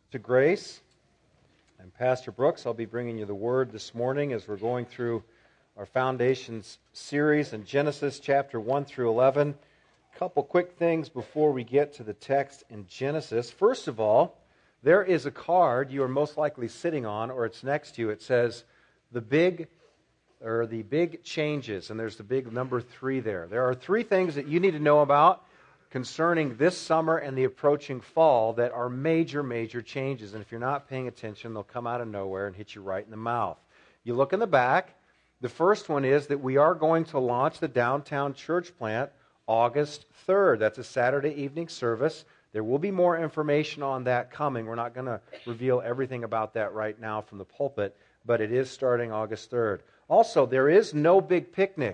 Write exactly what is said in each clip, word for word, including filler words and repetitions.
To Grace. I'm Pastor Brooks. I'll be bringing you the Word this morning as we're going through our Foundations series in Genesis chapter one through eleven. A couple quick things before we get to the text in Genesis. First of all, there is a card you are most likely sitting on, or it's next to you. It says the big, or the big changes, and there's the big number three there. There are three things that you need to know about concerning this summer and the approaching fall that are major, major changes. And if you're not paying attention, they'll come out of nowhere and hit you right in the mouth. You look in the back. The first one is that we are going to launch the downtown church plant August third. That's a Saturday evening service. There will be more information on that coming. We're not going to reveal everything about that right now from the pulpit, but it is starting August third. Also, there is no big picnic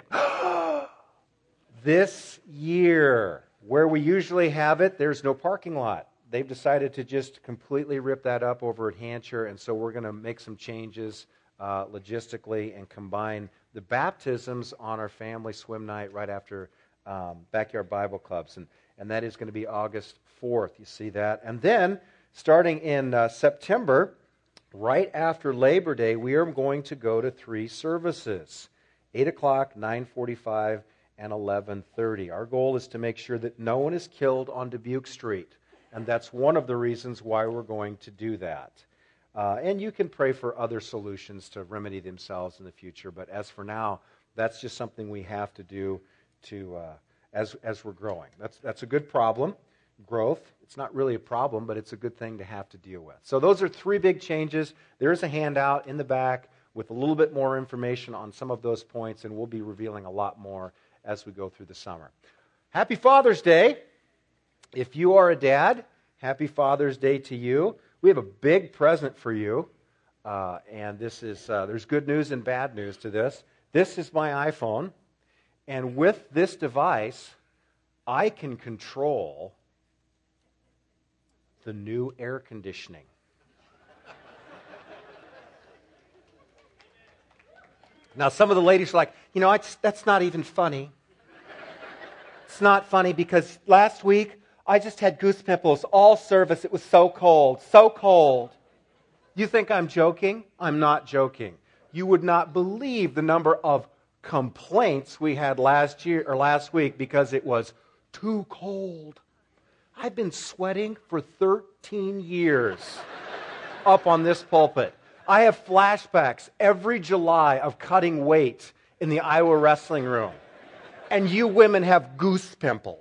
this year. Where we usually have it, there's no parking lot. They've decided to just completely rip that up over at Hancher, and so we're going to make some changes uh, logistically and combine the baptisms on our family swim night right after um, Backyard Bible Clubs, and, and that is going to be August fourth. You see that? And then, starting in uh, September, right after Labor Day, we are going to go to three services, eight o'clock, nine forty-five, and eleven thirty. Our goal is to make sure that no one is killed on Dubuque Street, and that's one of the reasons why we're going to do that. Uh, and you can pray for other solutions to remedy themselves in the future, but as for now, that's just something we have to do to uh, as as we're growing. That's that's a good problem, growth. It's not really a problem, but it's a good thing to have to deal with. So those are three big changes. There is a handout in the back with a little bit more information on some of those points, and we'll be revealing a lot more as we go through the summer. Happy Father's Day. If you are a dad, happy Father's Day to you. We have a big present for you, uh, and this is uh, there's good news and bad news to this. This is my iPhone, and with this device, I can control the new air conditioning. Now, some of the ladies are like, you know, it's, that's not even funny. It's not funny because last week I just had goose pimples all service. It was so cold, so cold. You think I'm joking? I'm not joking. You would not believe the number of complaints we had last year or last week because it was too cold. I've been sweating for thirteen years up on this pulpit. I have flashbacks every July of cutting weight in the Iowa wrestling room. And you women have goose pimples.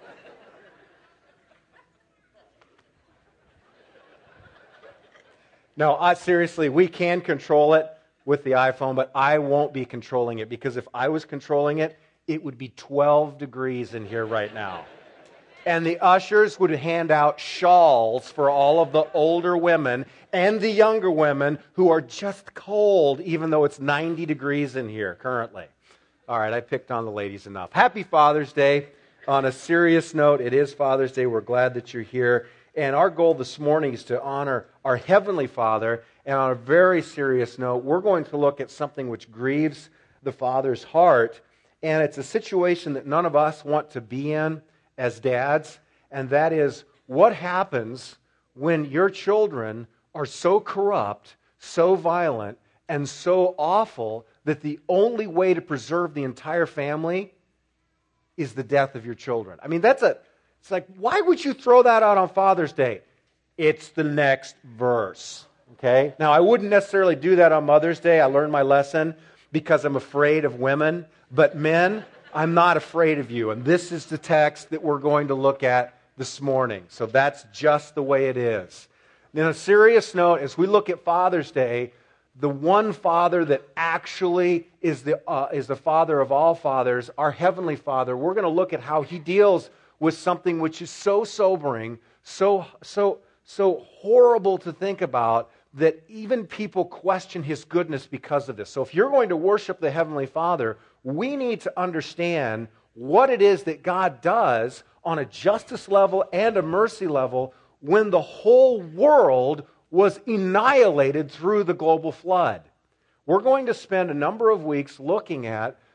No, I, seriously, we can control it with the iPhone, but I won't be controlling it because if I was controlling it, it would be twelve degrees in here right now. And the ushers would hand out shawls for all of the older women and the younger women who are just cold, even though it's ninety degrees in here currently. All right, I picked on the ladies enough. Happy Father's Day. On a serious note, it is Father's Day. We're glad that you're here. And our goal this morning is to honor our Heavenly Father. And on a very serious note, we're going to look at something which grieves the Father's heart. And it's a situation that none of us want to be in as dads, and that is what happens when your children are so corrupt, so violent, and so awful that the only way to preserve the entire family is the death of your children. I mean, that's a, it's like, why would you throw that out on Father's Day? It's the next verse, okay? Now, I wouldn't necessarily do that on Mother's Day. I learned my lesson because I'm afraid of women, but men, I'm not afraid of you. And this is the text that we're going to look at this morning. So that's just the way it is. On a serious note, as we look at Father's Day, the one Father that actually is the uh, is the Father of all fathers, our Heavenly Father, we're going to look at how He deals with something which is so sobering, so so so horrible to think about, that even people question His goodness because of this. So if you're going to worship the Heavenly Father, we need to understand what it is that God does on a justice level and a mercy level when the whole world was annihilated through the global flood. We're going to spend a number of weeks looking at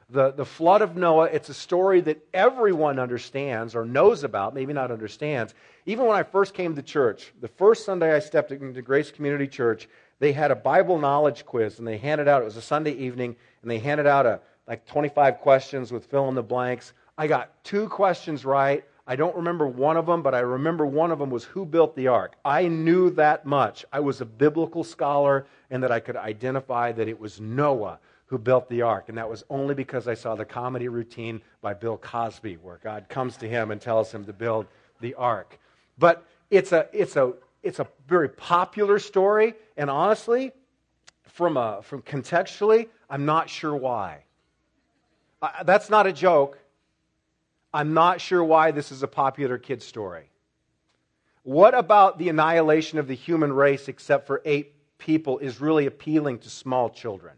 The, the flood of Noah, it's a story that everyone understands or knows about, maybe not understands. Even when I first came to church, the first Sunday I stepped into Grace Community Church, they had a Bible knowledge quiz, and they handed out, it was a Sunday evening, and they handed out a like twenty-five questions with fill in the blanks. I got two questions right. I don't remember one of them, but I remember one of them was who built the ark. I knew that much. I was a biblical scholar, and that I could identify that it was Noah who built the ark. And that was only because I saw the comedy routine by Bill Cosby, where God comes to him and tells him to build the ark. But it's a it's a it's a very popular story, and honestly, from a, from contextually, I'm not sure why. Uh, that's not a joke. I'm not sure why this is a popular kid's story. What about the annihilation of the human race except for eight people is really appealing to small children?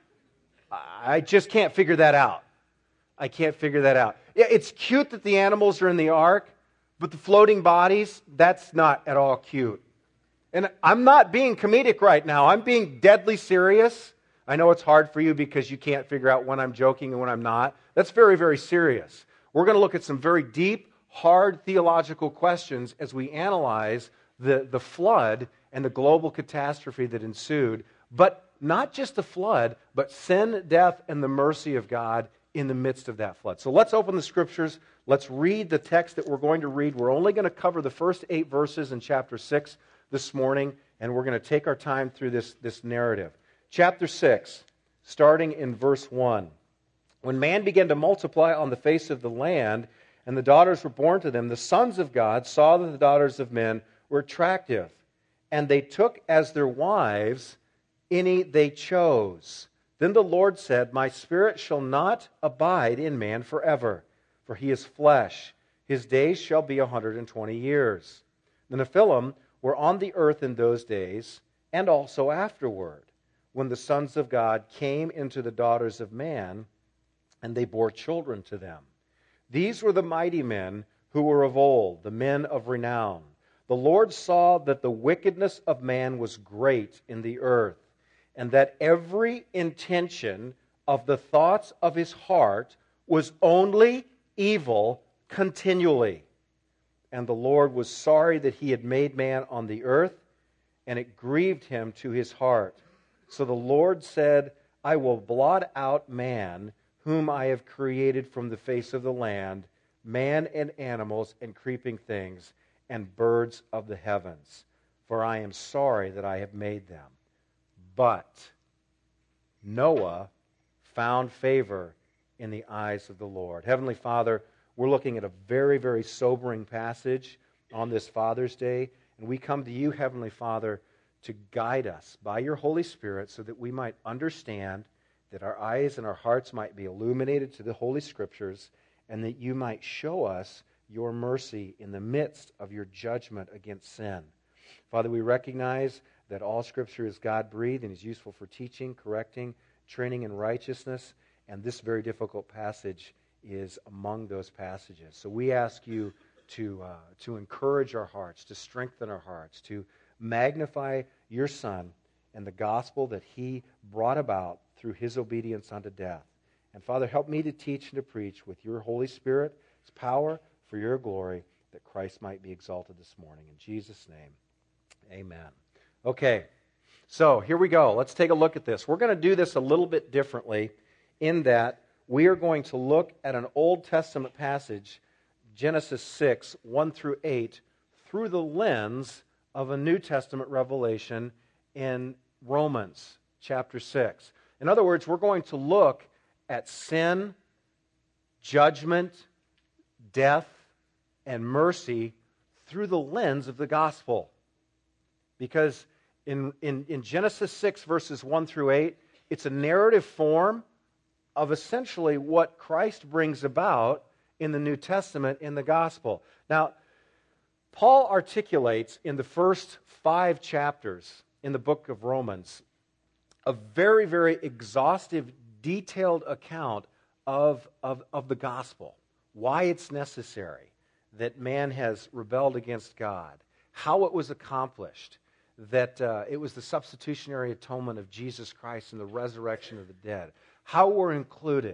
I just can't figure that out. I can't figure that out. Yeah, it's cute that the animals are in the ark, but the floating bodies, that's not at all cute. And I'm not being comedic right now. I'm being deadly serious. I know it's hard for you because you can't figure out when I'm joking and when I'm not. That's very, very serious. We're going to look at some very deep, hard theological questions as we analyze the, the flood and the global catastrophe that ensued. But not just the flood, but sin, death, and the mercy of God in the midst of that flood. So let's open the Scriptures. Let's read the text that we're going to read. We're only going to cover the first eight verses in chapter six this morning, and we're going to take our time through this, this narrative. Chapter six, starting in verse one. When man began to multiply on the face of the land, and the daughters were born to them, the sons of God saw that the daughters of men were attractive, and they took as their wives any they chose. Then the Lord said, My spirit shall not abide in man forever, for he is flesh. His days shall be a hundred and twenty years. The Nephilim were on the earth in those days, and also afterward, when the sons of God came into the daughters of man, and they bore children to them. These were the mighty men who were of old, the men of renown. The Lord saw that the wickedness of man was great in the earth, and that every intention of the thoughts of his heart was only evil continually. And the Lord was sorry that he had made man on the earth, and it grieved him to his heart. So the Lord said, I will blot out man, whom I have created from the face of the land, man and animals and creeping things, and birds of the heavens. For I am sorry that I have made them. But Noah found favor in the eyes of the Lord. Heavenly Father, we're looking at a very, very sobering passage on this Father's Day. And we come to you, Heavenly Father, to guide us by your Holy Spirit so that we might understand, that our eyes and our hearts might be illuminated to the Holy Scriptures, and that you might show us your mercy in the midst of your judgment against sin. Father, we recognize that all Scripture is God-breathed and is useful for teaching, correcting, training in righteousness, and this very difficult passage is among those passages. So we ask you to, uh, to encourage our hearts, to strengthen our hearts, to magnify your Son and the gospel that he brought about through his obedience unto death. And Father, help me to teach and to preach with your Holy Spirit's power for your glory, that Christ might be exalted this morning. In Jesus' name, amen. Okay, so here we go. Let's take a look at this. We're going to do this a little bit differently in that we are going to look at an Old Testament passage, Genesis six, one through eight, through the lens of a New Testament revelation in Romans chapter six. In other words, we're going to look at sin, judgment, death, and mercy through the lens of the gospel. Because in, in, in Genesis six, verses one through eight, it's a narrative form of essentially what Christ brings about in the New Testament in the gospel. Now, Paul articulates in the first five chapters in the book of Romans a very, very exhaustive, detailed account of, of, of the gospel, why it's necessary that man has rebelled against God, how it was accomplished, that uh, it was the substitutionary atonement of Jesus Christ and the resurrection of the dead, how we're included,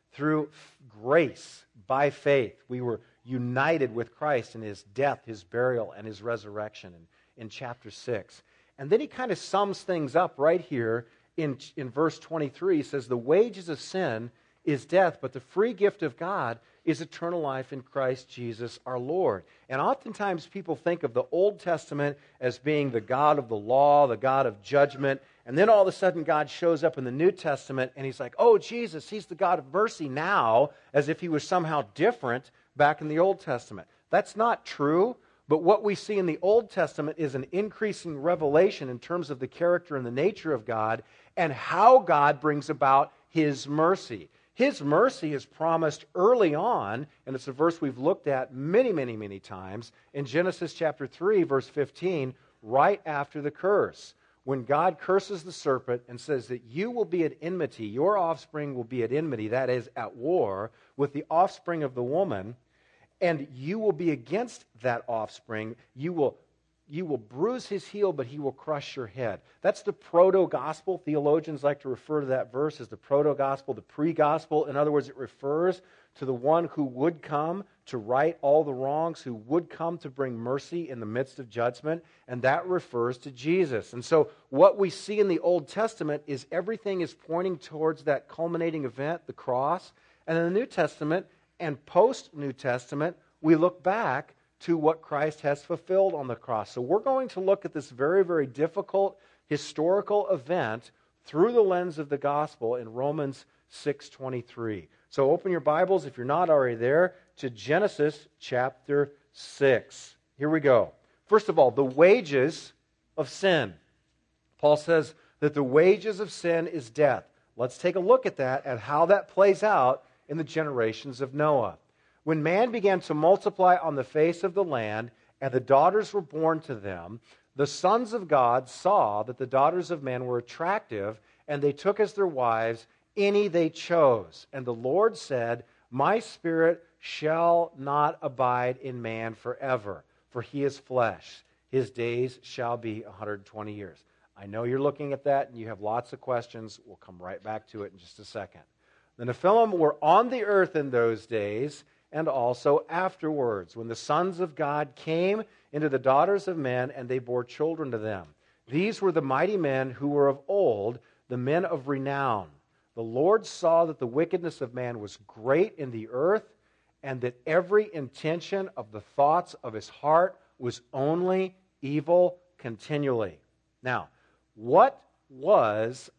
through grace, by faith, we were united with Christ in his death, his burial, and his resurrection in, in chapter six. And then he kind of sums things up right here in, in verse twenty-three. He says, the wages of sin is death, but the free gift of God is eternal life in Christ Jesus our Lord. And oftentimes people think of the Old Testament as being the God of the law, the God of judgment, and then all of a sudden God shows up in the New Testament and he's like, oh, Jesus, he's the God of mercy now, as if he was somehow different back in the Old Testament. That's not true, but what we see in the Old Testament is an increasing revelation in terms of the character and the nature of God and how God brings about his mercy. His mercy is promised early on, and it's a verse we've looked at many, many, many times, in Genesis chapter three, verse fifteen, right after the curse. When God curses the serpent and says that you will be at enmity, your offspring will be at enmity, that is, at war, with the offspring of the woman, and you will be against that offspring. You will You will bruise his heel, but he will crush your head. That's the proto-gospel. Theologians like to refer to that verse as the proto-gospel, the pre-gospel. In other words, it refers to the one who would come to right all the wrongs, who would come to bring mercy in the midst of judgment, and that refers to Jesus. And so what we see in the Old Testament is everything is pointing towards that culminating event, the cross. And in the New Testament and post-New Testament, we look back to what Christ has fulfilled on the cross. So we're going to look at this very, very difficult historical event through the lens of the gospel in Romans six twenty-three. So open your Bibles, if you're not already there, to Genesis chapter six. Here we go. First of all, the wages of sin. Paul says that the wages of sin is death. Let's take a look at that and how that plays out in the generations of Noah. When man began to multiply on the face of the land, and the daughters were born to them, the sons of God saw that the daughters of man were attractive, and they took as their wives any they chose. And the Lord said, my spirit shall not abide in man forever, for he is flesh. His days shall be one hundred twenty years. I know you're looking at that, and you have lots of questions. We'll come right back to it in just a second. The Nephilim were on the earth in those days, and also afterwards, when the sons of God came into the daughters of men, and they bore children to them. These were the mighty men who were of old, the men of renown. The Lord saw that the wickedness of man was great in the earth, and that every intention of the thoughts of his heart was only evil continually. Now, what was,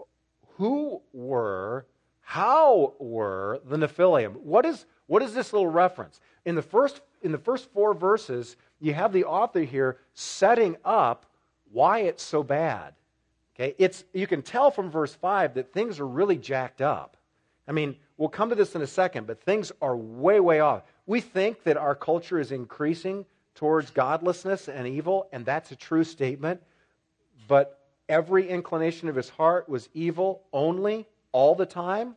who were, how were the Nephilim? What is What is this little reference? In the first in the first four verses, you have the author here setting up why it's so bad. Okay, it's you can tell from verse five that things are really jacked up. I mean, we'll come to this in a second, but things are way, way off. We think that our culture is increasing towards godlessness and evil, and that's a true statement. But every inclination of his heart was evil only, all the time.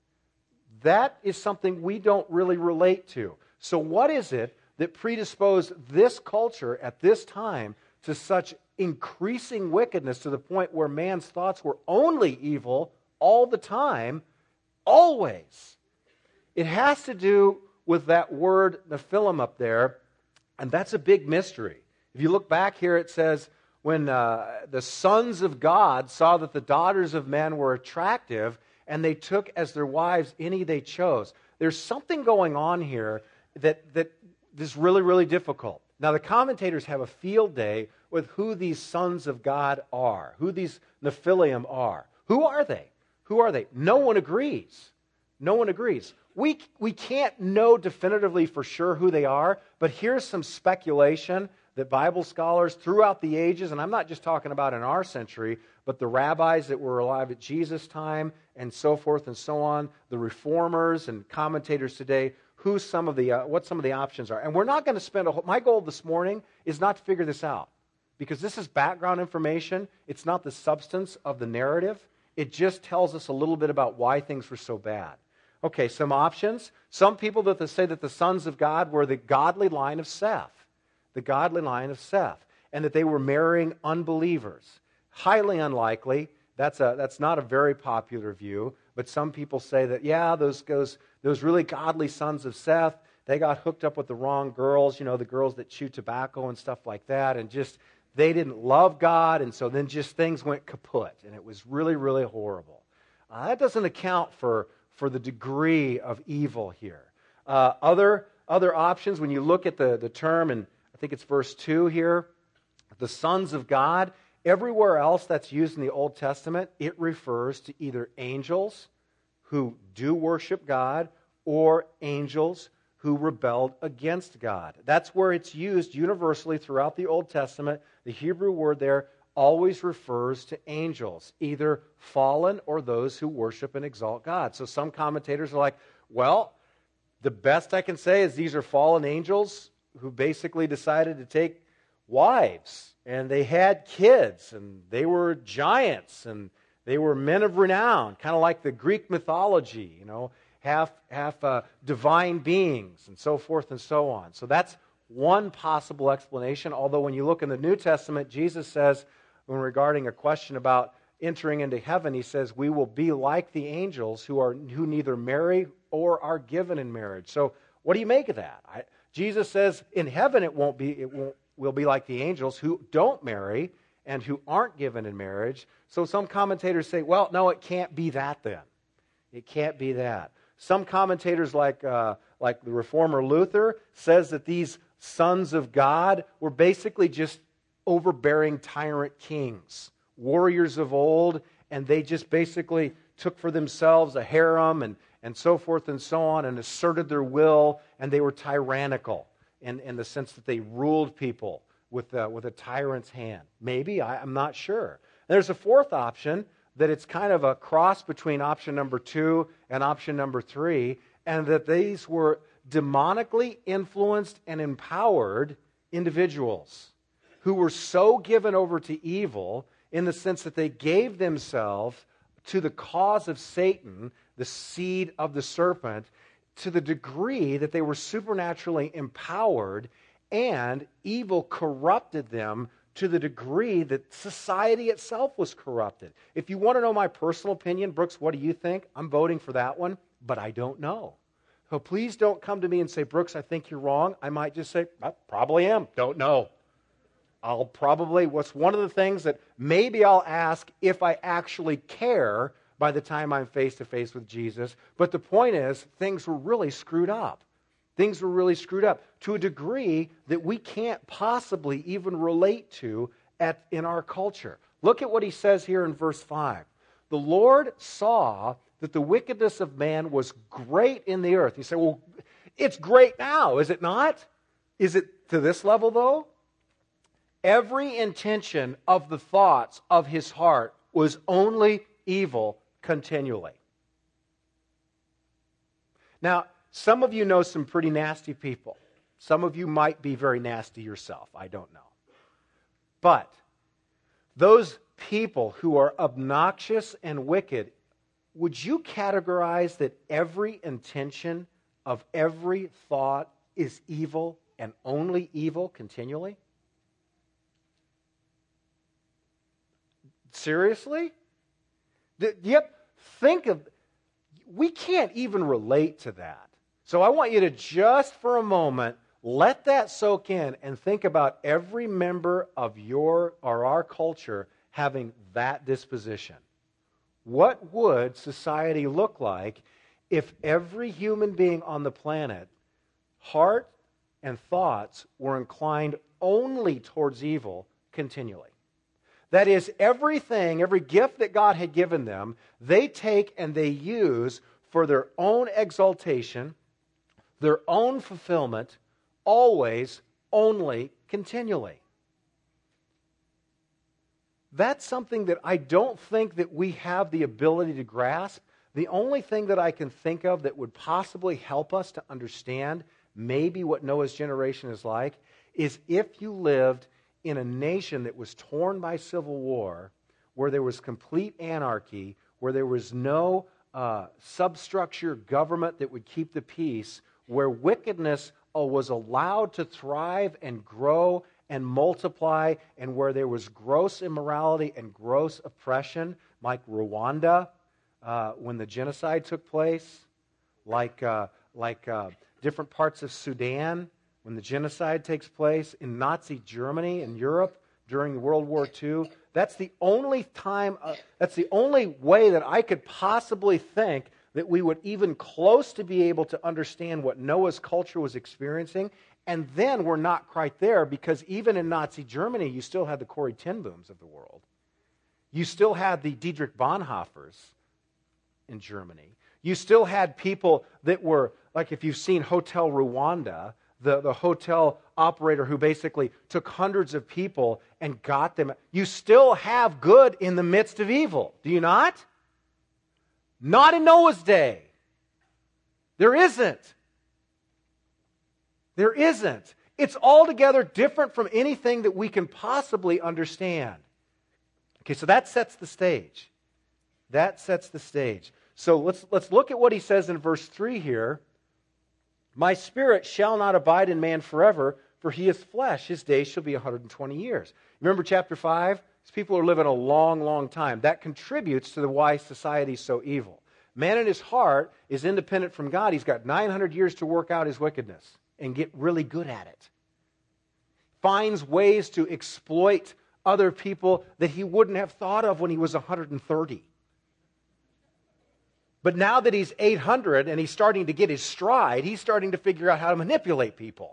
That is something we don't really relate to. So what is it that predisposed this culture at this time to such increasing wickedness to the point where man's thoughts were only evil all the time, always? It has to do with that word Nephilim up there, and that's a big mystery. If you look back here, it says, when uh, the sons of God saw that the daughters of men were attractive, and they took as their wives any they chose. There's something going on here that, that is really, really difficult. Now, the commentators have a field day with who these sons of God are, who these Nephilim are. Who are they? Who are they? No one agrees. No one agrees. We, we can't know definitively for sure who they are, but here's some speculation that Bible scholars throughout the ages, and I'm not just talking about in our century, but the rabbis that were alive at Jesus' time and so forth and so on, the reformers and commentators today, who some of the uh, what some of the options are. And we're not going to spend a whole, my goal this morning is not to figure this out, because this is background information. It's not the substance of the narrative. It just tells us a little bit about why things were so bad. Okay, some options. Some people that say that the sons of God were the godly line of Seth. The godly line of Seth, and that they were marrying unbelievers. Highly unlikely. That's a that's not a very popular view. But some people say that, yeah, those, those, those really godly sons of Seth, they got hooked up with the wrong girls, you know, the girls that chew tobacco and stuff like that, and just, they didn't love God, and so then just things went kaput, and it was really, really horrible. Uh, that doesn't account for, for the degree of evil here. Uh, other, other options, when you look at the, the term, and I think it's verse two here, the sons of God, everywhere else that's used in the Old Testament, it refers to either angels who do worship God or angels who rebelled against God. That's where it's used universally throughout the Old Testament. The Hebrew word there always refers to angels, either fallen or those who worship and exalt God. So some commentators are like, well, the best I can say is these are fallen angels who basically decided to take wives, and they had kids, and they were giants, and they were men of renown, kind of like the Greek mythology, you know, half half uh, divine beings, and so forth and so on. So that's one possible explanation, although when you look in the New Testament, Jesus says, when regarding a question about entering into heaven, he says, we will be like the angels who are who neither marry or are given in marriage. So what do you make of that? I, Jesus says in heaven it won't be, it won't, will be like the angels who don't marry and who aren't given in marriage. So some commentators say, well, no, it can't be that then. It can't be that. Some commentators like, uh, like the reformer Luther says that these sons of God were basically just overbearing tyrant kings, warriors of old, and they just basically took for themselves a harem and, and so forth and so on and asserted their will, and they were tyrannical in, in the sense that they ruled people with, uh, with a tyrant's hand. Maybe, I, I'm not sure. There's a fourth option that it's kind of a cross between option number two and option number three, and that these were demonically influenced and empowered individuals who were so given over to evil in the sense that they gave themselves to the cause of Satan, the seed of the serpent, to the degree that they were supernaturally empowered, and evil corrupted them to the degree that society itself was corrupted. If you want to know my personal opinion, Brooks, what do you think? I'm voting for that one, but I don't know. So please don't come to me and say, Brooks, I think you're wrong. I might just say, I probably am. Don't know. I'll probably, what's one of the things that maybe I'll ask if I actually care by the time I'm face to face with Jesus. But the point is, things were really screwed up. Things were really screwed up to a degree that we can't possibly even relate to at, in our culture. Look at what he says here in verse five. The Lord saw that the wickedness of man was great in the earth. You say, well, it's great now, is it not? Is it to this level, though? Every intention of the thoughts of his heart was only evil continually. Now, some of you know some pretty nasty people. Some of you might be very nasty yourself. I don't know. But those people who are obnoxious and wicked, would you categorize that every intention of every thought is evil and only evil continually? Seriously? Yep. Think of, we can't even relate to that. So I want you to just for a moment let that soak in and think about every member of your or our culture having that disposition. What would society look like if every human being on the planet, heart and thoughts, were inclined only towards evil continually? That is, everything, every gift that God had given them, they take and they use for their own exaltation, their own fulfillment, always, only, continually. That's something that I don't think that we have the ability to grasp. The only thing that I can think of that would possibly help us to understand maybe what Noah's generation is like is if you lived in a nation that was torn by civil war, where there was complete anarchy, where there was no uh, substructure government that would keep the peace, where wickedness uh, was allowed to thrive and grow and multiply, and where there was gross immorality and gross oppression, like Rwanda, uh, uh, when the genocide took place, like, uh, like uh, different parts of Sudan, when the genocide takes place, in Nazi Germany and Europe during World War Two. That's the only time, uh, that's the only way that I could possibly think that we would even close to be able to understand what Noah's culture was experiencing. And then we're not quite there, because even in Nazi Germany, you still had the Corrie ten Booms of the world. You still had the Dietrich Bonhoeffers in Germany. You still had people that were, like if you've seen Hotel Rwanda, the, the hotel operator who basically took hundreds of people and got them. You still have good in the midst of evil. Do you not? Not in Noah's day. There isn't. There isn't. It's altogether different from anything that we can possibly understand. Okay, so that sets the stage. That sets the stage. So let's, let's look at what he says in verse three here. My spirit shall not abide in man forever, for he is flesh. His days shall be one hundred twenty years. Remember chapter five? These people are living a long, long time. That contributes to the why society is so evil. Man in his heart is independent from God. He's got nine hundred years to work out his wickedness and get really good at it. Finds ways to exploit other people that he wouldn't have thought of when he was one hundred thirty. But now that he's eight hundred and he's starting to get his stride, he's starting to figure out how to manipulate people.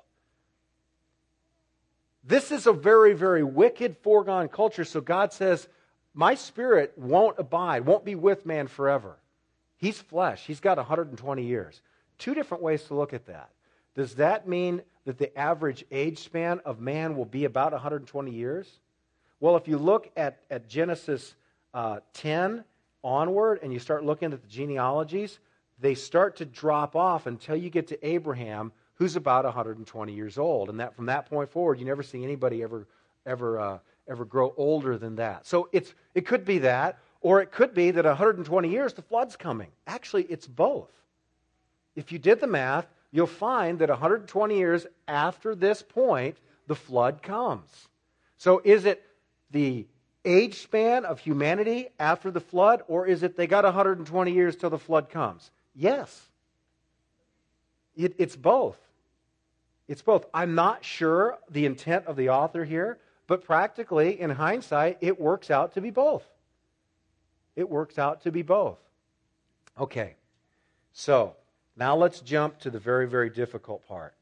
This is a very, very wicked, foregone culture. So God says, my spirit won't abide, won't be with man forever. He's flesh. He's got one hundred twenty years. Two different ways to look at that. Does that mean that the average age span of man will be about one hundred twenty years? Well, if you look at, at Genesis uh, ten onward and you start looking at the genealogies, they start to drop off until you get to Abraham, who's about one hundred twenty years old. And that from that point forward, you never see anybody ever ever uh, ever grow older than that. So it's it could be that, or it could be that one hundred twenty years, the flood's coming. Actually, it's both. If you did the math, you'll find that one hundred twenty years after this point, the flood comes. So is it the age span of humanity after the flood, or is it they got one hundred twenty years till the flood comes? Yes. It, it's both. It's both. I'm not sure the intent of the author here, but practically, in hindsight, it works out to be both. It works out to be both. Okay. So, now let's jump to the very, very difficult part.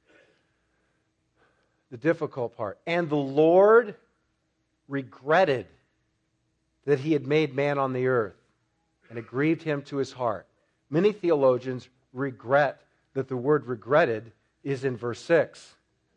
The difficult part. And the Lord regretted that he had made man on the earth, and it grieved him to his heart. Many theologians regret that the word regretted is in verse six.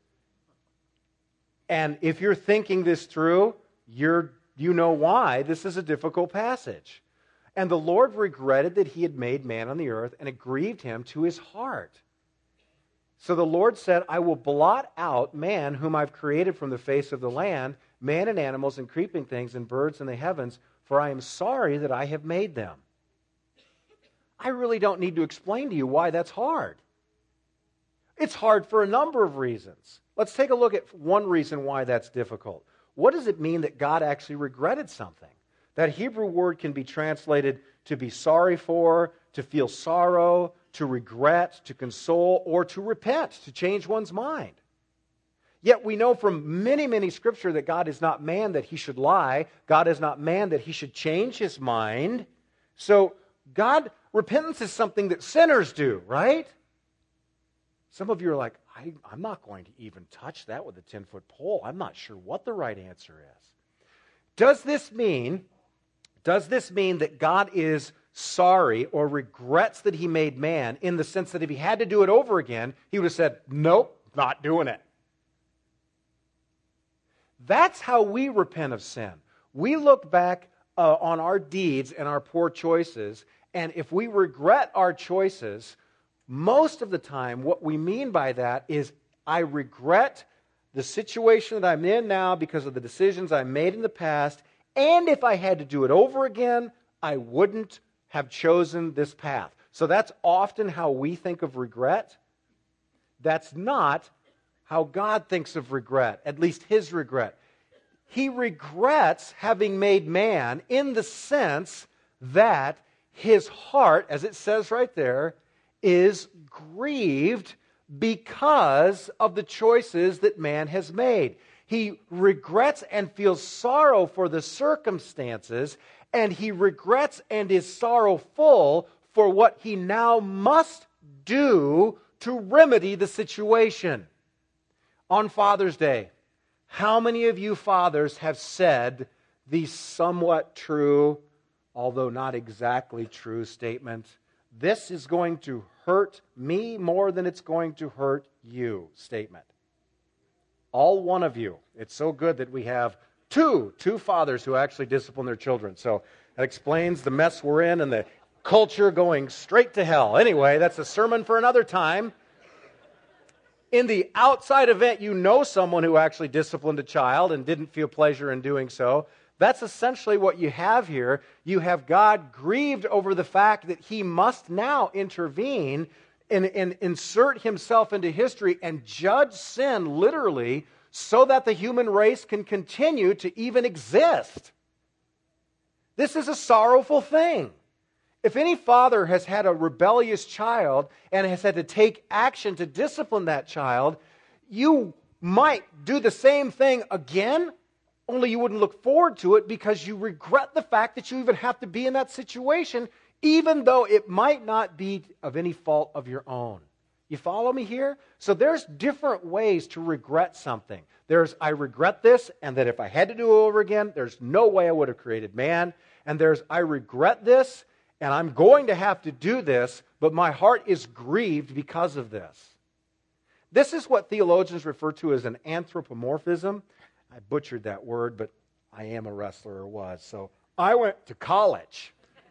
And if you're thinking this through, you're, you know why this is a difficult passage. And the Lord regretted that he had made man on the earth, and it grieved him to his heart. So the Lord said, I will blot out man whom I've created from the face of the land, man and animals and creeping things and birds in the heavens, for I am sorry that I have made them. I really don't need to explain to you why that's hard. It's hard for a number of reasons. Let's take a look at one reason why that's difficult. What does it mean that God actually regretted something? That Hebrew word can be translated to be sorry for, to feel sorrow, to regret, to console, or to repent, to change one's mind. Yet we know from many, many scripture that God is not man that he should lie. God is not man that he should change his mind. So God, repentance is something that sinners do, right? Some of you are like, I, I'm not going to even touch that with a ten-foot pole. I'm not sure what the right answer is. Does this mean, does this mean that God is sorry or regrets that he made man, in the sense that if he had to do it over again, he would have said, nope, not doing it? That's how we repent of sin. We look back uh, on our deeds and our poor choices, and if we regret our choices, most of the time what we mean by that is, I regret the situation that I'm in now because of the decisions I made in the past, and if I had to do it over again, I wouldn't have chosen this path. So that's often how we think of regret. That's not how God thinks of regret, at least his regret. He regrets having made man in the sense that his heart, as it says right there, is grieved because of the choices that man has made. He regrets and feels sorrow for the circumstances, and he regrets and is sorrowful for what he now must do to remedy the situation. On Father's Day, how many of you fathers have said the somewhat true, although not exactly true statement, "This is going to hurt me more than it's going to hurt you" statement? All one of you. It's so good that we have two, two fathers who actually discipline their children. So that explains the mess we're in and the culture going straight to hell. Anyway, that's a sermon for another time. In the outside event, you know someone who actually disciplined a child and didn't feel pleasure in doing so. That's essentially what you have here. You have God grieved over the fact that he must now intervene and, and insert himself into history and judge sin literally so that the human race can continue to even exist. This is a sorrowful thing. If any father has had a rebellious child and has had to take action to discipline that child, you might do the same thing again, only you wouldn't look forward to it because you regret the fact that you even have to be in that situation, even though it might not be of any fault of your own. You follow me here? So there's different ways to regret something. There's, I regret this, and that if I had to do it over again, there's no way I would have created man. And there's, I regret this, and I'm going to have to do this, but my heart is grieved because of this. This is what theologians refer to as an anthropomorphism. I butchered that word, but I am a wrestler, or was. So I went to college.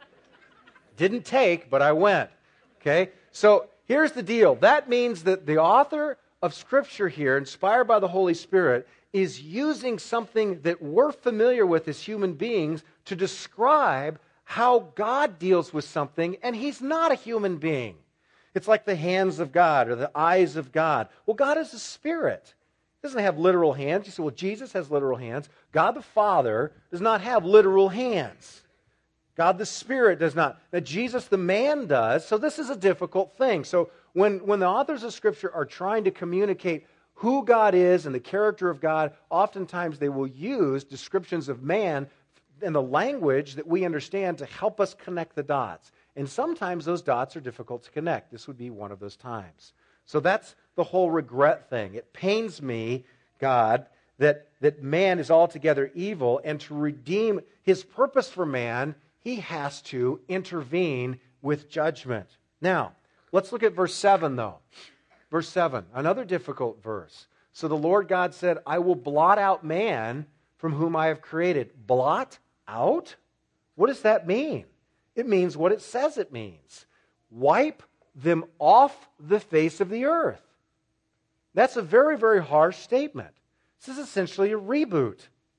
Didn't take, but I went. Okay? So here's the deal. That means that the author of Scripture here, inspired by the Holy Spirit, is using something that we're familiar with as human beings to describe how God deals with something, and he's not a human being. It's like the hands of God or the eyes of God. Well, God is a spirit. He doesn't have literal hands. You say, well, Jesus has literal hands. God the Father does not have literal hands. God the Spirit does not. Now, Jesus the man does, so this is a difficult thing. So when, when the authors of Scripture are trying to communicate who God is and the character of God, oftentimes they will use descriptions of man in the language that we understand to help us connect the dots. And sometimes those dots are difficult to connect. This would be one of those times. So that's the whole regret thing. It pains me, God, that, that man is altogether evil, and to redeem his purpose for man, he has to intervene with judgment. Now, let's look at verse seven, though. Verse seven, another difficult verse. So the Lord God said, I will blot out man from whom I have created. Blot out? What does that mean? It means what it says it means. Wipe them off the face of the earth. That's a very, very harsh statement. This is essentially a reboot.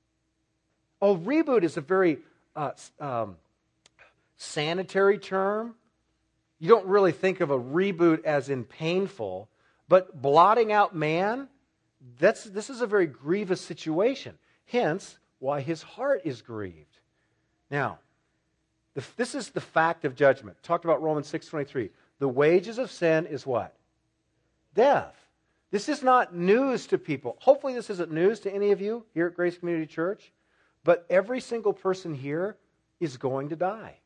Oh, reboot is a very uh, um, sanitary term. You don't really think of a reboot as in painful, but blotting out man, that's, this is a very grievous situation. Hence, why his heart is grieved. Now, the, this is the fact of judgment. Talked about Romans six twenty-three. The wages of sin is what? Death. This is not news to people. Hopefully this isn't news to any of you here at Grace Community Church, but every single person here is going to die.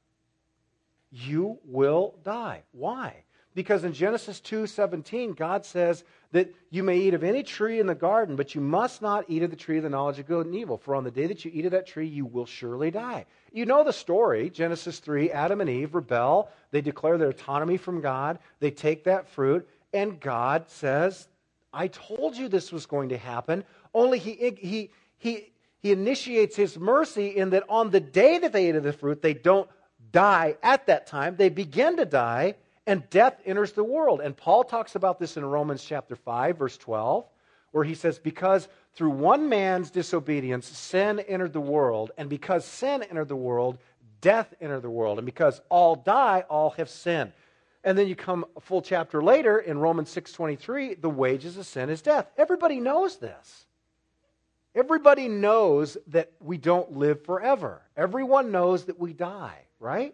You will die. Why? Because in Genesis two seventeen, God says that you may eat of any tree in the garden, but you must not eat of the tree of the knowledge of good and evil. For on the day that you eat of that tree, you will surely die. You know the story. Genesis three, Adam and Eve rebel. They declare their autonomy from God. They take that fruit, and God says, I told you this was going to happen. Only he, he, he, he initiates his mercy in that on the day that they ate of the fruit, they don't die at that time. They begin to die, and death enters the world. And Paul talks about this in Romans chapter five, verse twelve, where he says, because through one man's disobedience, sin entered the world, and because sin entered the world, death entered the world. And because all die, all have sinned. And then you come a full chapter later in Romans six twenty-three, the wages of sin is death. Everybody knows this. Everybody knows that we don't live forever. Everyone knows that we die, right?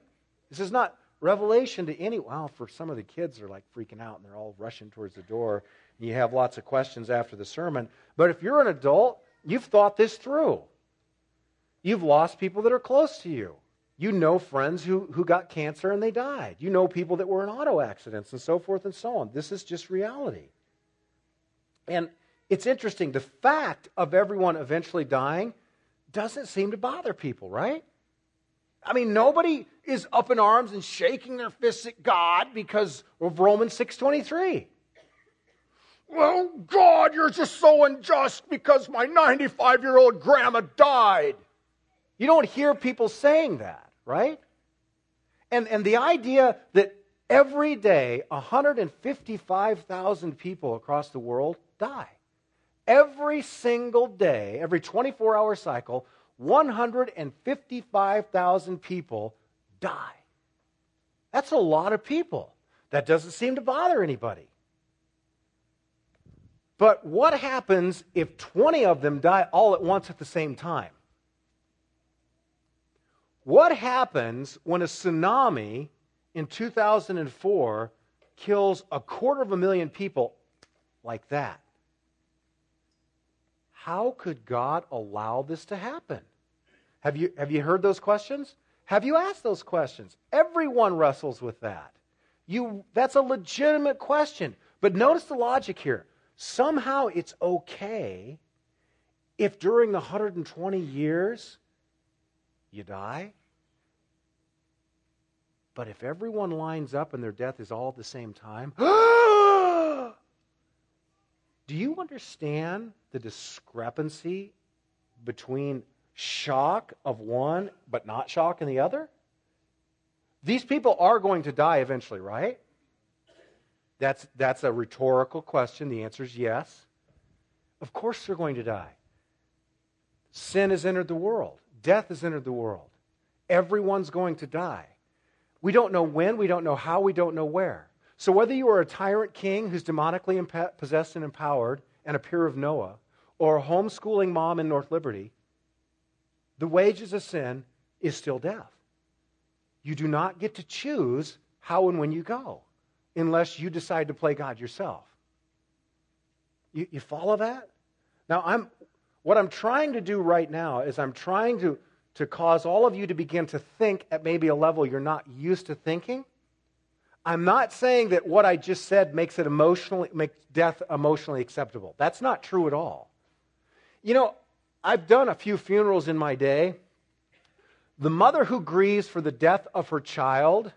This is not revelation to any. Well, for some of the kids, they're like freaking out and they're all rushing towards the door. And you have lots of questions after the sermon. But if you're an adult, you've thought this through. You've lost people that are close to you. You know friends who, who got cancer and they died. You know people that were in auto accidents and so forth and so on. This is just reality. And it's interesting. The fact of everyone eventually dying doesn't seem to bother people, right? I mean, nobody is up in arms and shaking their fists at God because of Romans six twenty-three. Well, God, you're just so unjust because my ninety-five-year-old grandma died. You don't hear people saying that, right? And, and the idea that every day one hundred fifty-five thousand people across the world die. Every single day, every twenty-four hour cycle, one hundred fifty-five thousand people die. That's a lot of people. That doesn't seem to bother anybody. But what happens if twenty of them die all at once at the same time? What happens when a tsunami in two thousand four kills a quarter of a million people like that? How could God allow this to happen? Have you, have you heard those questions? Have you asked those questions? Everyone wrestles with that. You, that's a legitimate question. But notice the logic here. Somehow it's okay if during the one hundred twenty years you die. But if everyone lines up and their death is all at the same time, do you understand the discrepancy between shock of one but not shock in the other? These people are going to die eventually, right? That's, that's a rhetorical question. The answer is yes. Of course they're going to die. Sin has entered the world. Death has entered the world. Everyone's going to die. We don't know when, we don't know how, we don't know where. So whether you are a tyrant king who's demonically imp- possessed and empowered and a peer of Noah, or a homeschooling mom in North Liberty, the wages of sin is still death. You do not get to choose how and when you go unless you decide to play God yourself. You, you follow that? Now, I'm what I'm trying to do right now is I'm trying to, to cause all of you to begin to think at maybe a level you're not used to thinking. I'm not saying that what I just said makes it emotionally, makes death emotionally acceptable. That's not true at all. You know, I've done a few funerals in my day. The mother who grieves for the death of her child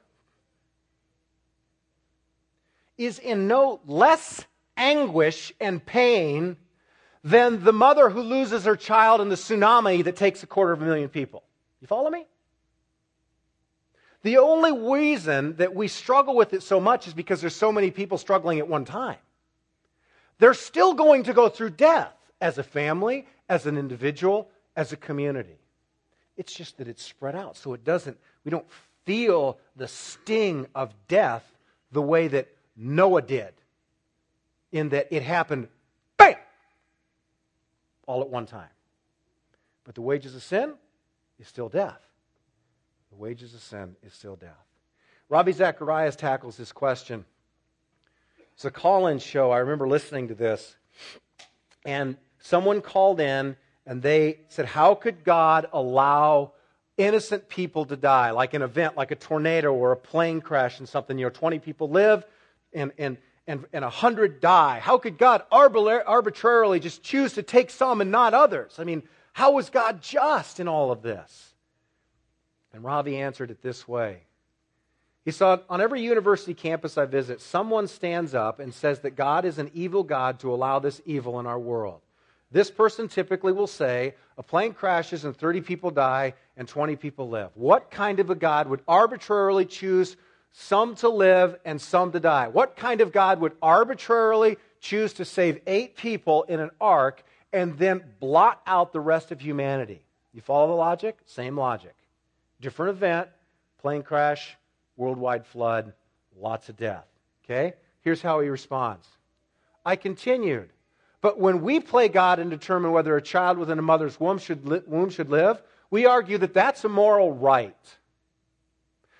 is in no less anguish and pain than the mother who loses her child in the tsunami that takes a quarter of a million people. You follow me? The only reason that we struggle with it so much is because there's so many people struggling at one time. They're still going to go through death as a family, as an individual, as a community. It's just that it's spread out, so it doesn't, we don't feel the sting of death the way that Noah did, in that it happened, bam, all at one time. But the wages of sin is still death. The wages of sin is still death. Ravi Zacharias tackles this question. It's a call-in show. I remember listening to this. And someone called in and they said, how could God allow innocent people to die? Like an event, like a tornado or a plane crash and something. You know, twenty people live and, and, and, and one hundred die. How could God arbitrarily just choose to take some and not others? I mean, how is God just in all of this? And Ravi answered it this way. He said, on every university campus I visit, someone stands up and says that God is an evil God to allow this evil in our world. This person typically will say, a plane crashes and thirty people die and twenty people live. What kind of a God would arbitrarily choose some to live and some to die? What kind of God would arbitrarily choose to save eight people in an ark and then blot out the rest of humanity? You follow the logic? Same logic. Different event, plane crash, worldwide flood, lots of death. Okay? Here's how he responds. I continued, but when we play God and determine whether a child within a mother's womb should, li- womb should live, we argue that that's a moral right.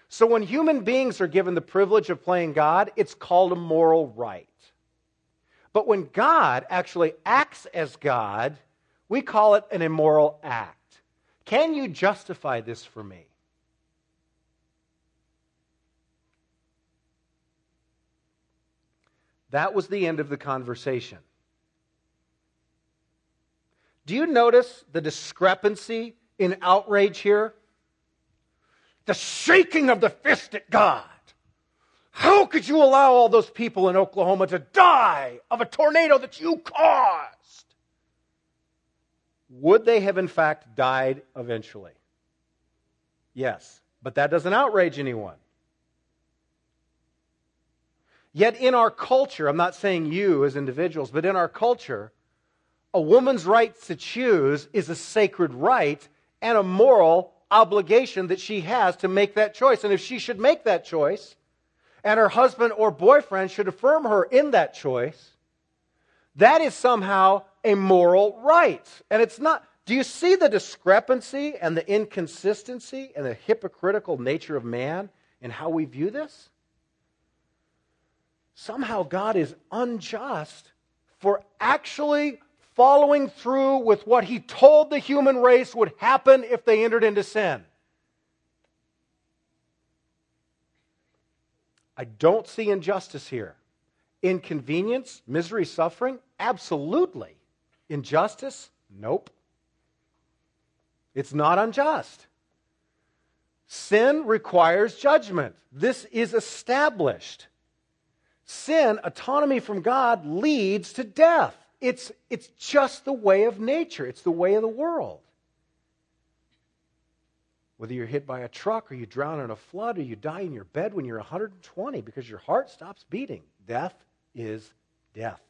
So when human beings are given the privilege of playing God, it's called a moral right. But when God actually acts as God, we call it an immoral act. Can you justify this for me? That was the end of the conversation. Do you notice the discrepancy in outrage here? The shaking of the fist at God. How could you allow all those people in Oklahoma to die of a tornado that you caused? Would they have in fact died eventually? Yes, but that doesn't outrage anyone. Yet in our culture, I'm not saying you as individuals, but in our culture, a woman's right to choose is a sacred right and a moral obligation that she has to make that choice. And if she should make that choice, and her husband or boyfriend should affirm her in that choice, that is somehow a moral right. And it's not. Do you see the discrepancy and the inconsistency and the hypocritical nature of man in how we view this? Somehow God is unjust for actually following through with what He told the human race would happen if they entered into sin. I don't see injustice here. Inconvenience, misery, suffering? Absolutely. Injustice? Nope. It's not unjust. Sin requires judgment. This is established. Sin, autonomy from God, leads to death. It's, it's just the way of nature. It's the way of the world. Whether you're hit by a truck or you drown in a flood or you die in your bed when you're one hundred twenty because your heart stops beating, death is death.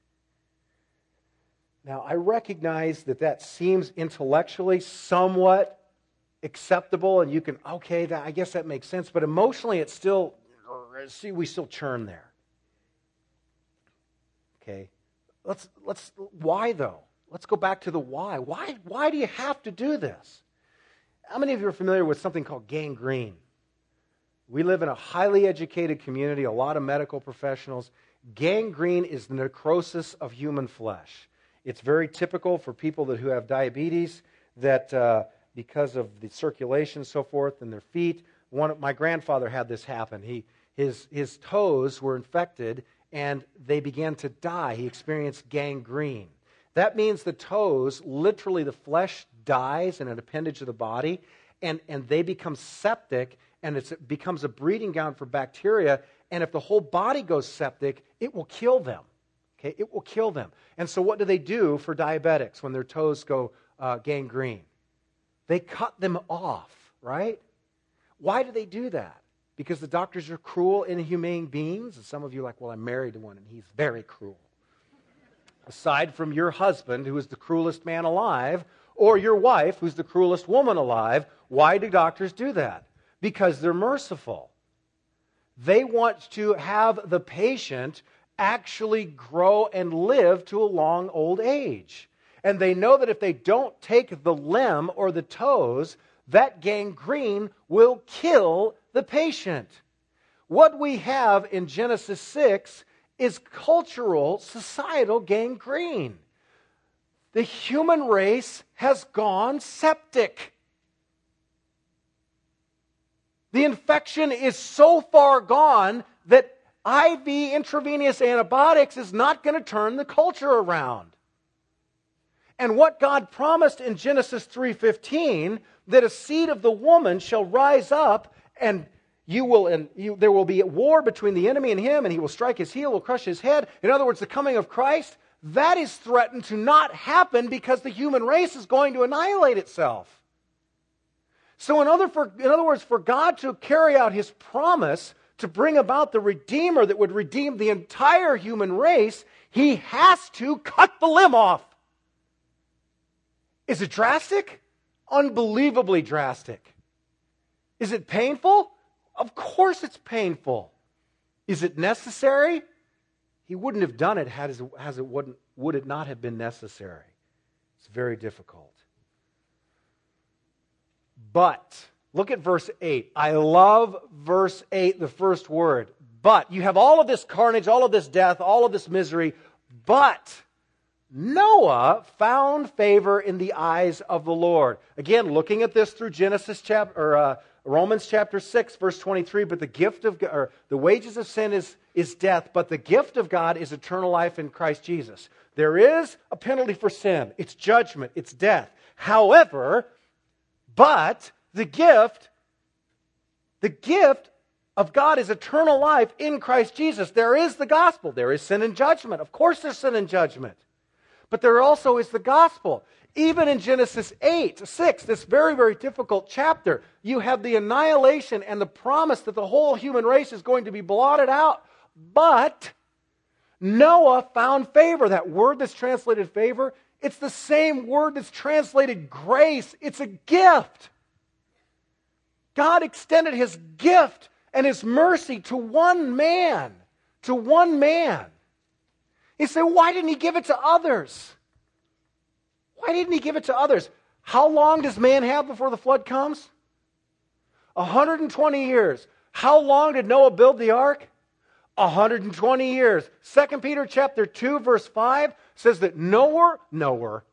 Now, I recognize that that seems intellectually somewhat acceptable and you can, okay, that, I guess that makes sense, but emotionally it's still, see, we still churn there. Okay, let's, let's, why though? Let's go back to the why. Why, why do you have to do this? How many of you are familiar with something called gangrene? We live in a highly educated community, a lot of medical professionals. Gangrene is the necrosis of human flesh. It's very typical for people that, who have diabetes, that uh, because of the circulation and so forth in their feet. One of, my grandfather had this happen. He, his, his toes were infected and they began to die. He experienced gangrene. That means the toes, literally the flesh dies in an appendage of the body, and, and they become septic, and it's, it becomes a breeding ground for bacteria, and if the whole body goes septic, it will kill them. Okay, it will kill them. And so what do they do for diabetics when their toes go uh, gangrene? They cut them off, right? Why do they do that? Because the doctors are cruel, inhumane beings? And some of you are like, well, I'm married to one, and he's very cruel. Aside from your husband, who is the cruelest man alive, or your wife, who's the cruelest woman alive, why do doctors do that? Because they're merciful. They want to have the patient actually grow and live to a long old age. And they know that if they don't take the limb or the toes, that gangrene will kill the patient. What we have in Genesis six is cultural, societal gangrene. The human race has gone septic. The infection is so far gone that I V intravenous antibiotics is not going to turn the culture around. And what God promised in Genesis three fifteen, that a seed of the woman shall rise up and You will, and you, there will be a war between the enemy and him, and he will strike his heel, will crush his head. In other words, the coming of Christ, that is threatened to not happen because the human race is going to annihilate itself. So in other, for, in other words, for God to carry out His promise to bring about the Redeemer that would redeem the entire human race, He has to cut the limb off. Is it drastic? Unbelievably drastic. Is it painful? Of course it's painful. Is it necessary? He wouldn't have done it had as it wouldn't, would it not have been necessary. It's very difficult. But Look at verse eight. I love verse eight, the first word. But you have all of this carnage, all of this death, all of this misery, but Noah found favor in the eyes of the Lord. Again, looking at this through Genesis chapter or uh, Romans chapter six, verse twenty-three. But the gift of or the wages of sin is is death, but the gift of God is eternal life in Christ Jesus. There is a penalty for sin. It's judgment. It's death. However, but the gift, the gift of God is eternal life in Christ Jesus. There is the gospel. There is sin and judgment. Of course there's sin and judgment. But there also is the gospel. Even in Genesis eight, six, this very, very difficult chapter, you have the annihilation and the promise that the whole human race is going to be blotted out. But Noah found favor. That word that's translated favor, it's the same word that's translated grace. It's a gift. God extended His gift and His mercy to one man. To one man. You say, why didn't He give it to others? Why didn't He give it to others? How long does man have before the flood comes? one hundred twenty years. How long did Noah build the ark? one hundred twenty years. Second Peter chapter two, verse five says that Noah, Noah,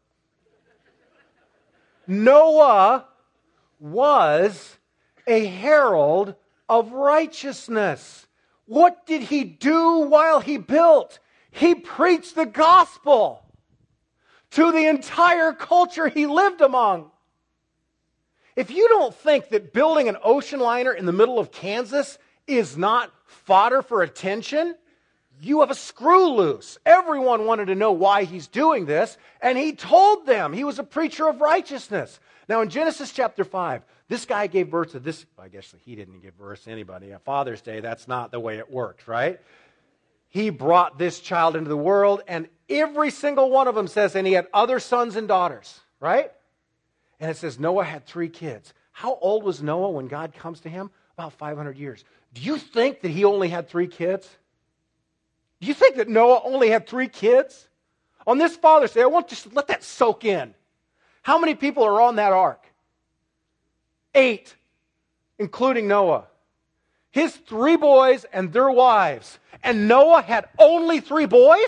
Noah was a herald of righteousness. What did he do while he built? He preached the gospel to the entire culture he lived among. If you don't think that building an ocean liner in the middle of Kansas is not fodder for attention, you have a screw loose. Everyone wanted to know why he's doing this, and he told them he was a preacher of righteousness. Now in Genesis chapter five, this guy gave birth to this, I guess he didn't give birth to anybody. On Father's Day, that's not the way it worked, right? He brought this child into the world, and every single one of them says, and he had other sons and daughters, right? And it says Noah had three kids. How old was Noah when God comes to him? About five hundred years. Do you think that he only had three kids? Do you think that Noah only had three kids? On this Father's Day, I want to let that soak in. How many people are on that ark? Eight, including Noah. His three boys and their wives. And Noah had only three boys?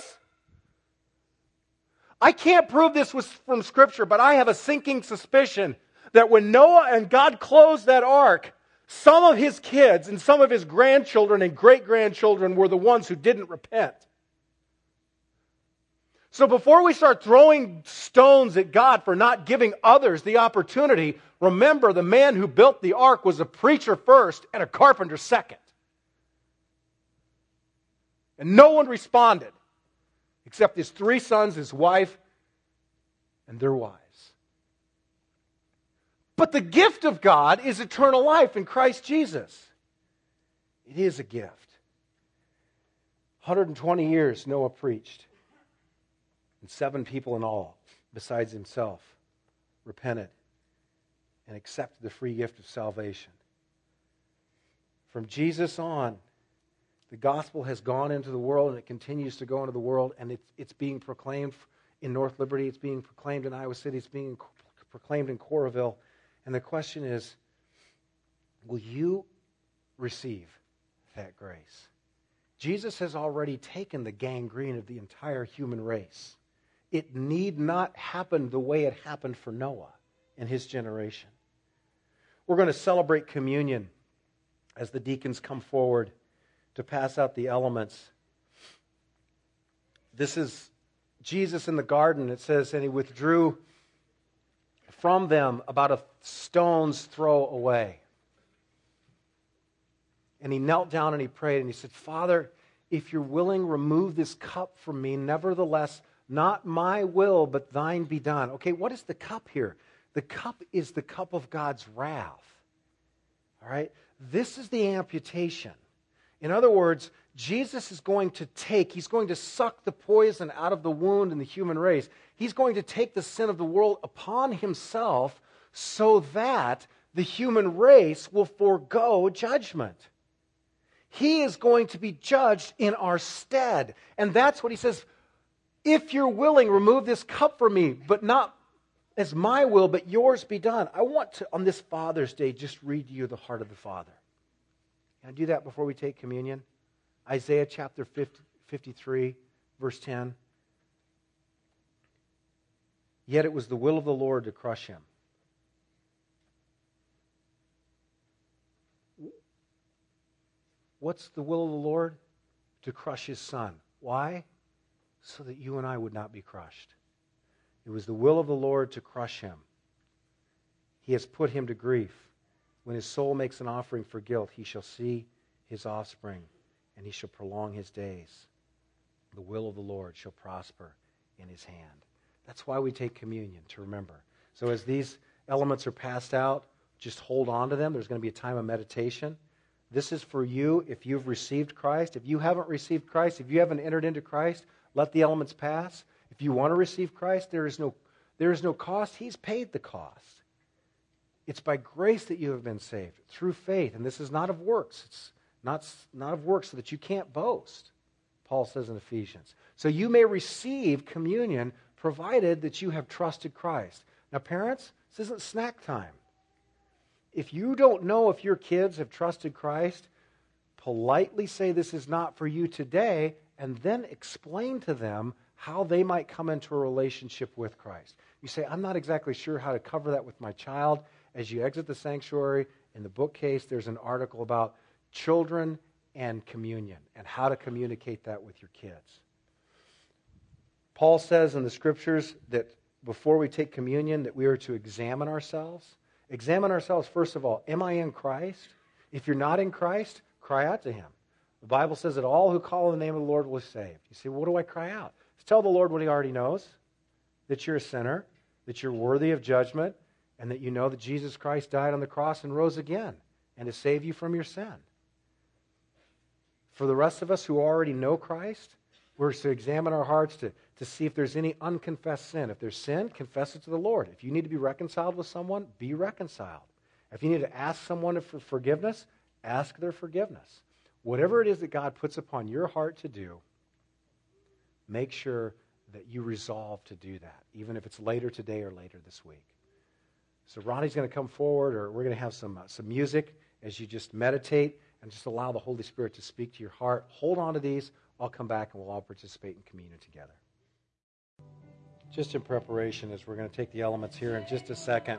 I can't prove this was from Scripture, but I have a sinking suspicion that when Noah and God closed that ark, some of his kids and some of his grandchildren and great-grandchildren were the ones who didn't repent. So before we start throwing stones at God for not giving others the opportunity, remember the man who built the ark was a preacher first and a carpenter second. And no one responded except his three sons, his wife, and their wives. But the gift of God is eternal life in Christ Jesus. It is a gift. one hundred twenty years Noah preached. And seven people in all, besides himself, repented and accepted the free gift of salvation. From Jesus on, the gospel has gone into the world, and it continues to go into the world, and it's, it's being proclaimed in North Liberty, it's being proclaimed in Iowa City, it's being proclaimed in Coralville. And the question is, will you receive that grace? Jesus has already taken the gangrene of the entire human race. It need not happen the way it happened for Noah and his generation. We're going to celebrate communion as the deacons come forward to pass out the elements. This is Jesus in the garden. It says, and he withdrew from them about a stone's throw away. And he knelt down and he prayed and he said, Father, if you're willing, remove this cup from me. Nevertheless, not my will, but thine be done. Okay, what is the cup here? The cup is the cup of God's wrath. All right? This is the amputation. In other words, Jesus is going to take, he's going to suck the poison out of the wound in the human race. He's going to take the sin of the world upon himself so that the human race will forego judgment. He is going to be judged in our stead. And that's what he says, if you're willing, remove this cup from me, but not As my will, but yours be done. I want to, on this Father's Day, just read to you the heart of the Father. Can I do that before we take communion? Isaiah chapter fifty, fifty-three, verse ten. Yet it was the will of the Lord to crush him. What's the will of the Lord? To crush his Son. Why? So that you and I would not be crushed. It was the will of the Lord to crush him. He has put him to grief. When his soul makes an offering for guilt, he shall see his offspring, and he shall prolong his days. The will of the Lord shall prosper in his hand. That's why we take communion, to remember. So as these elements are passed out, just hold on to them. There's going to be a time of meditation. This is for you if you've received Christ. If you haven't received Christ, if you haven't entered into Christ, let the elements pass. If you want to receive Christ, there is no, there is no cost. He's paid the cost. It's by grace that you have been saved, through faith. And this is not of works. It's not, not of works so that you can't boast, Paul says in Ephesians. So you may receive communion provided that you have trusted Christ. Now, parents, this isn't snack time. If you don't know if your kids have trusted Christ, politely say this is not for you today, and then explain to them how they might come into a relationship with Christ. You say, I'm not exactly sure how to cover that with my child. As you exit the sanctuary, in the bookcase, there's an article about children and communion and how to communicate that with your kids. Paul says in the Scriptures that before we take communion that we are to examine ourselves. Examine ourselves, first of all. Am I in Christ? If you're not in Christ, cry out to him. The Bible says that all who call on the name of the Lord will be saved. You say, well, what do I cry out? Just tell the Lord what he already knows, that you're a sinner, that you're worthy of judgment, and that you know that Jesus Christ died on the cross and rose again and to save you from your sin. For the rest of us who already know Christ, we're to examine our hearts to, to see if there's any unconfessed sin. If there's sin, confess it to the Lord. If you need to be reconciled with someone, be reconciled. If you need to ask someone for forgiveness, ask their forgiveness. Whatever it is that God puts upon your heart to do, make sure that you resolve to do that, even if it's later today or later this week. So Ronnie's going to come forward, or we're going to have some, uh, some music as you just meditate and just allow the Holy Spirit to speak to your heart. Hold on to these. I'll come back and we'll all participate in communion together. Just in preparation, as we're going to take the elements here in just a second.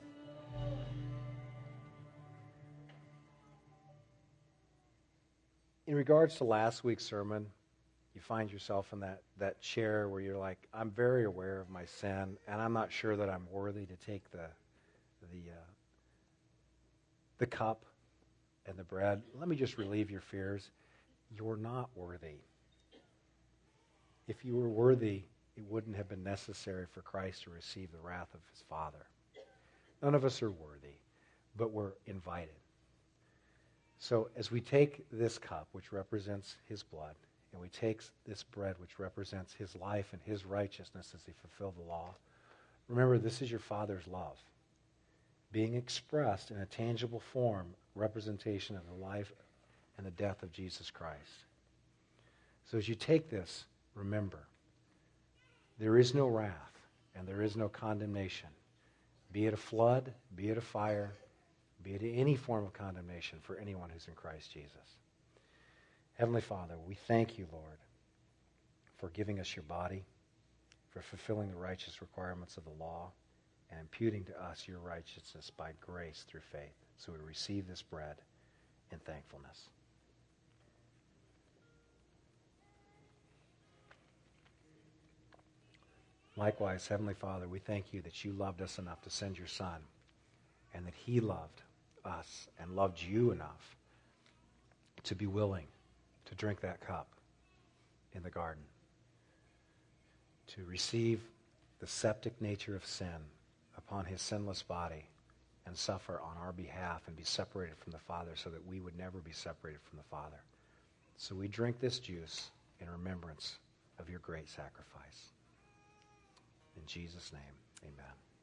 In regards to last week's sermon, you find yourself in that, that chair where you're like, I'm very aware of my sin, and I'm not sure that I'm worthy to take the the uh, the cup and the bread. Let me just relieve your fears. You're not worthy. If you were worthy, it wouldn't have been necessary for Christ to receive the wrath of his Father. None of us are worthy, but we're invited. So as we take this cup, which represents his blood, and we take this bread, which represents his life and his righteousness as he fulfilled the law, remember, this is your Father's love being expressed in a tangible form, representation of the life and the death of Jesus Christ. So as you take this, remember, there is no wrath and there is no condemnation, be it a flood, be it a fire, be it any form of condemnation for anyone who's in Christ Jesus. Heavenly Father, we thank you, Lord, for giving us your body, for fulfilling the righteous requirements of the law, and imputing to us your righteousness by grace through faith. So we receive this bread in thankfulness. Likewise, Heavenly Father, we thank you that you loved us enough to send your Son, and that he loved us and loved you enough to be willing to drink that cup in the garden, to receive the septic nature of sin upon his sinless body and suffer on our behalf and be separated from the Father so that we would never be separated from the Father. So we drink this juice in remembrance of your great sacrifice. In Jesus' name, amen.